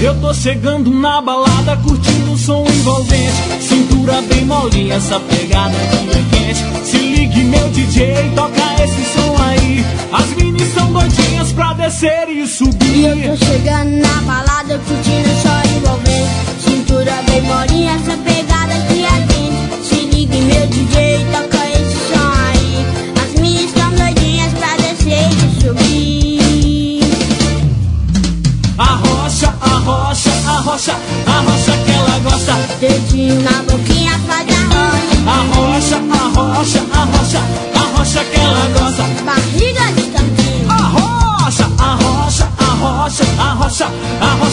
Eu tô chegando na balada, curtindo um som envolvente. Cintura bem molinha, essa pegada aqui é quente. Se ligue meu DJ, toca esse som aí. As minis são doidinhas pra descer e subir. Eu tô chegando na balada, curtindo um som envolvente. Cintura bem molinha, essa pegada aqui é quente. Se ligue meu DJ, toca esse som aí. As minis são doidinhas pra descer e subir. Arrocha, arrocha, arrocha, arrocha que ela gosta. Dedinho na boquinha faz arrocha. Arrocha, arrocha, arrocha, arrocha que ela gosta. Barriga de tanquinho. Arrocha, arrocha, arrocha, arrocha, arrocha